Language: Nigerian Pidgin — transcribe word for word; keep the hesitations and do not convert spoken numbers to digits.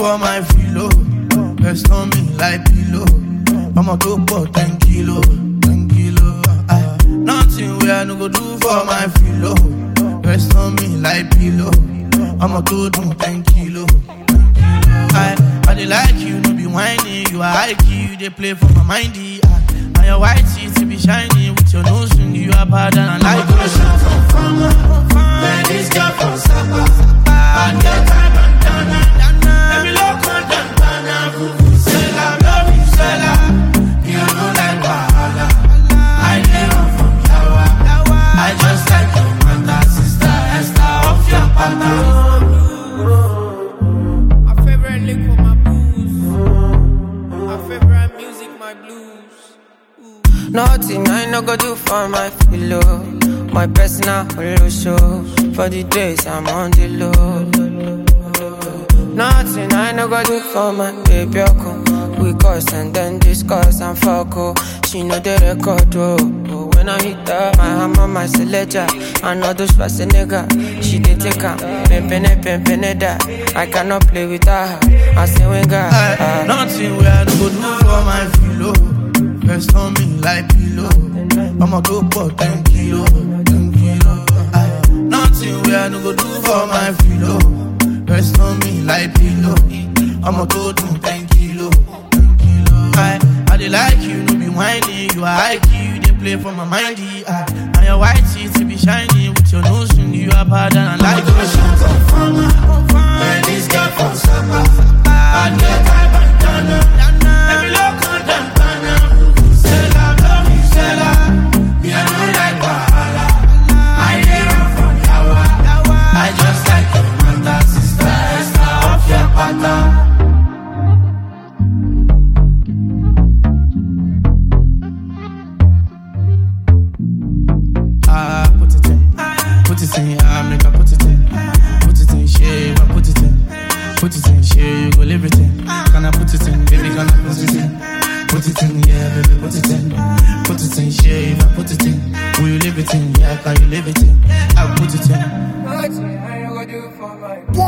for my filo? Rest on me like pillow. I'ma go for ten kilo, ten kilo. I, nothing where I no go do for my filo. Rest on me like pillow. I'ma go do ten kilo. I, I dey like you, no be whining. You are high key, you dey play for my mindy. And your white teeth be shining with your nose ring. You are bad and I like you. I'm gonna shoot from man, this girl from Sapa. I get time and dana. Let me look on Dantana. Vuvuzela, love you, Sela. You know like Wahala. I dey run from Yawa. I just like your mother, sister, Esther off your pattern. My favorite lick for my booze. My favorite music, my blues. Ooh. Nothing I no go do for my pillow. My personal holo show. For the days I'm on the low. Nothing I no go do for my baby. We cuss and then discuss and fuck. Oh. She know the record. Oh. Oh. When I hit her, my hammer, my selector. I know those fast nigga. She dey take her. Pimpin' pimpin' that. I cannot play with her. I say when God. Uh, nothing where I no go do for my filo. Rest on me like pillow. I'ma go for ten kilo, ten kilo. I, nothing where I no go do for my filo. Rest on me like pillow. I'ma go do ten kilo, ten kilo. I, I dey like you, no be whining. You are high key, you dey play for my mindy. I, and your white teeth be shining with your nose ring. You are bad and I like you. Man, this girl from Sapa. I get time and dana. Let me look on Dantana. I just like your mother, sister, Esther off your pattern. Ah, put it in, put it in, I make I put it in, put it in, shave, I put it in, put it in, shave, you go live it in. Can I put it in, baby, can I put it in? Put it in, yeah, baby, put it in. Put it in, shave, I put it in. Will you live it in? Yeah, can you live it in? I put it in. Nothing I no go do for my